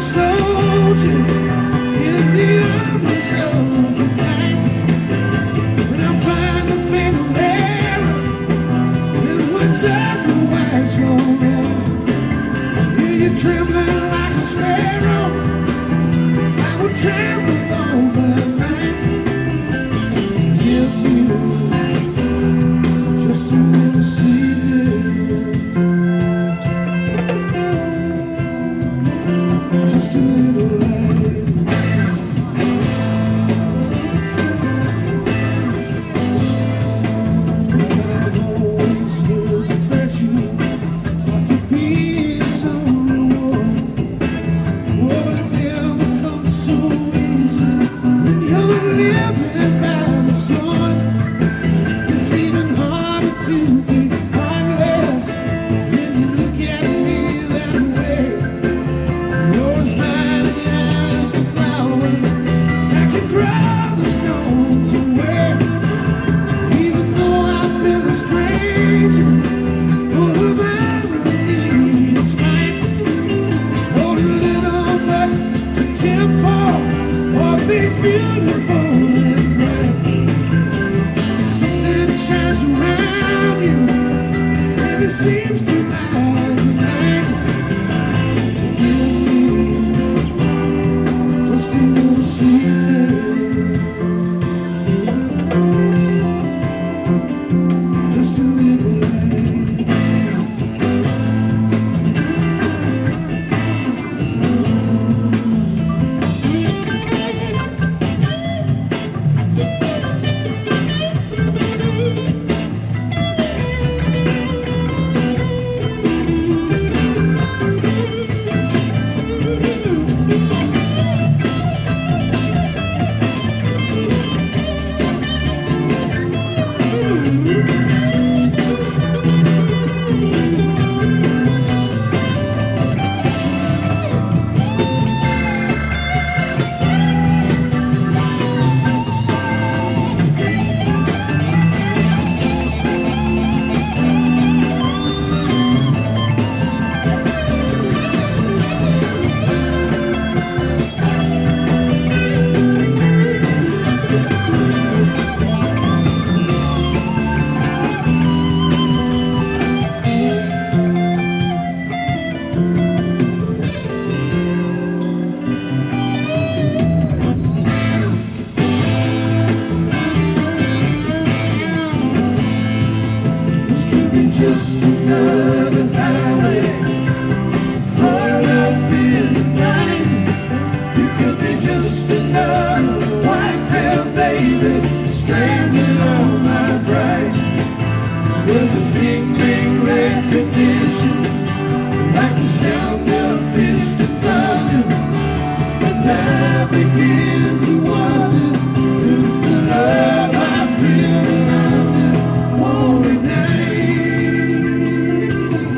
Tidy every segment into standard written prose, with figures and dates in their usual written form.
soldier in the armies of the night. When I find the fatal error in what's otherwise alright, hear you trembling like a sparrow, I will tremble all my night. Give you just a little sweetness, just a little light. I've always heard the virtue ought to be some reward. Oh, but it never comes so easy when you're living by the sword. It's even harder to be heartless when you look at me that way. Yours mine as a flower that can grow the stones away. Even though I've been a stranger, full of irony and spite, hold a little but contempt for all things beautiful and bright. Something shines around you, and it seems to mind tonight to give me just a little sweetness, just a little light. This could be just another highway caught up in the night. You could be just another white-tailed baby stranded on my bright. There's a tingling recognition, like the sound of distant thunder, and I begin to wonder if the love I've driven under won't ignite.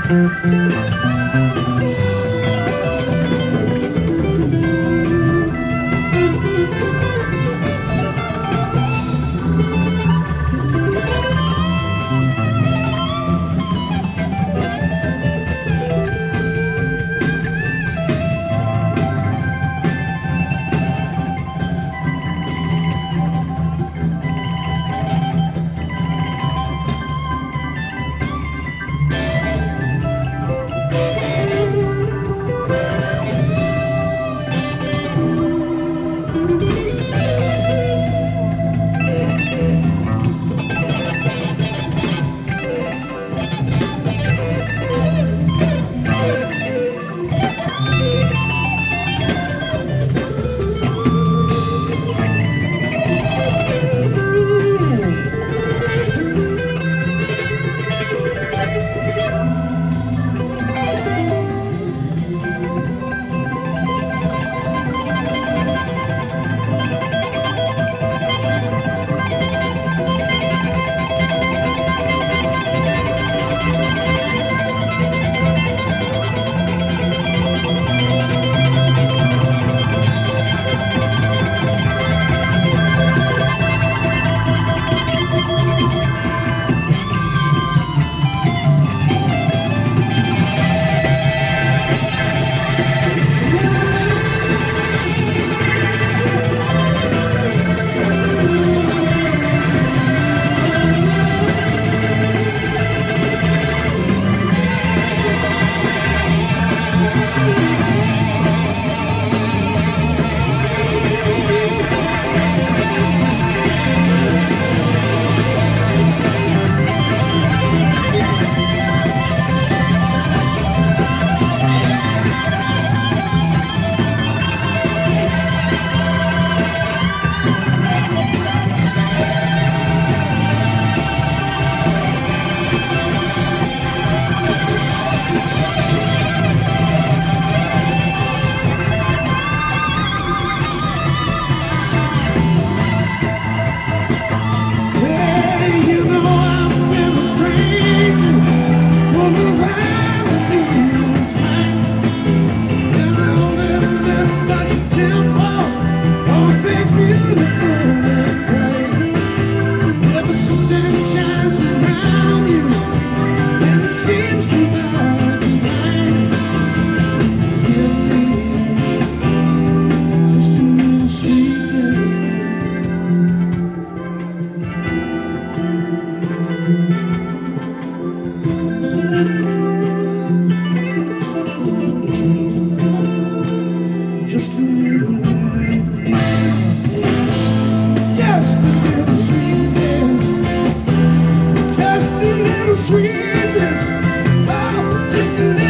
Sweetness, oh, just a little.